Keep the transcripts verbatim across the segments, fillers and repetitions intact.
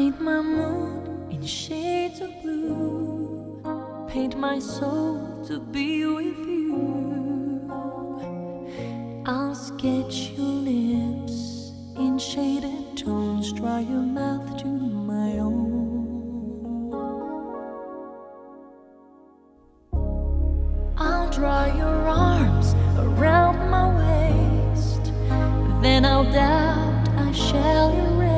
paint my mood in shades of blue, paint my soul to be with you. I'll sketch your lips in shaded tones, draw your mouth to my own. I'll draw your arms around my waist, then I'll doubt I shall erase.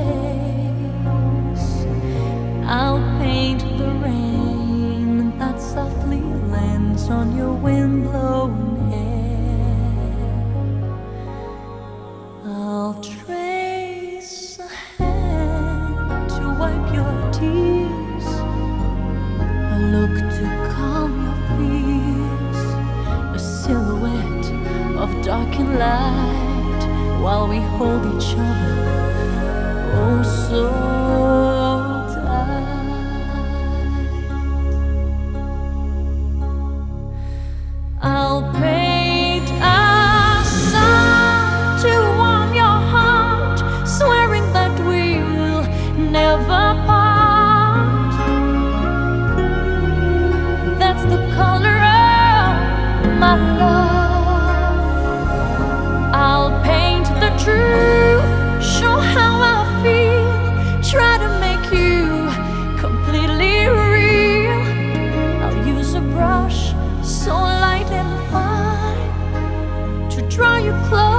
I'll paint the rain that softly lands on your windblown hair. I'll trace a hand to wipe your tears, a look to calm your fears, a silhouette of dark and light while we hold each other oh so I'll paint a sun to warm your heart, swearing that we'll never part. That's the color of my love. I'll paint the truth, show how I feel, try to make you completely real. I'll use a brush so light and fine to draw you close.